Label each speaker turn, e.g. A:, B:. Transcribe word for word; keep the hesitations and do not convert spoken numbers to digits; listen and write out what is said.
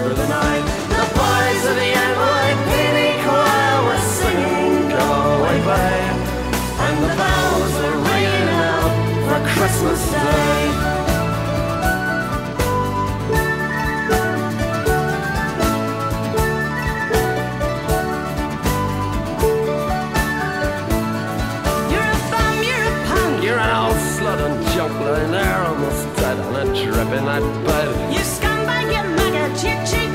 A: through the night. The boys of the N Y P D choir were singing Go Away Babe, and the bells were ringing out for Christmas Day. You're an old slut and junk lying there almost dead on a dripping night bed.
B: You scumbag, you maggot, you cheat.